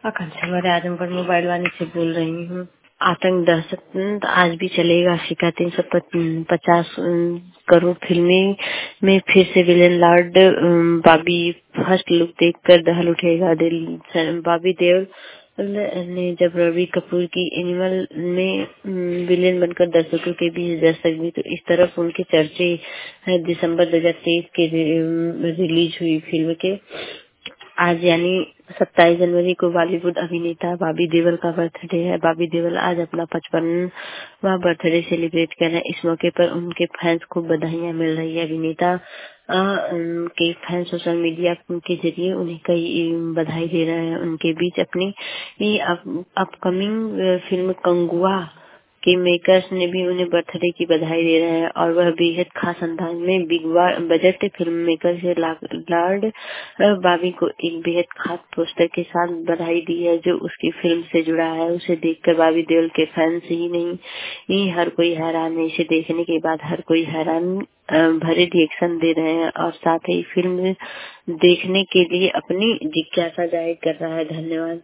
आकांक्षा Maurya Azamgarh mobile वाणी से बोल रही हूँ। आतंक दहशत आज भी चलेगा। शिका 350 करोड़ फिल्में में फिर से villain Lord Bobby first look देखकर दहल उठेगा दिल। बॉबी देओल ने जब रणबीर कपूर की एनिमल में विलेन बनकर दर्शकों के बीच दस्तक दी तो इस तरफ उनके चर्चे दिसंबर 2023 के रिलीज हुई फिल्म के आज यानी 27 जनवरी को बॉलीवुड अभिनेता बॉबी देओल का बर्थडे है। बॉबी देओल आज अपना 55वां बर्थडे सेलिब्रेट कर रहे हैं। इस मौके पर उनके फैंस को बधाइयां मिल रही है। अभिनेता के फैंस सोशल मीडिया के जरिए उन्हें कई बधाई दे रहे हैं। उनके बीच अपनी अपकमिंग फिल्म कंगुआ के मेकर्स ने भी उन्हें बर्थडे की बधाई दे रहे हैं और वह बेहद खास अंदाज में बिग बजट फिल्म मेकर से लॉर्ड बॉबी को एक बेहद खास पोस्टर के साथ बधाई दी है जो उसकी फिल्म से जुड़ा है। उसे देखकर बॉबी देओल के फैंस ही नहीं हर कोई हैरान है। इसे देखने के बाद हर कोई हैरान भरे रिएक्शन दे रहे हैं और साथ ही फिल्म देखने के लिए अपनी जिज्ञासा जाहिर कर रहा है। धन्यवाद।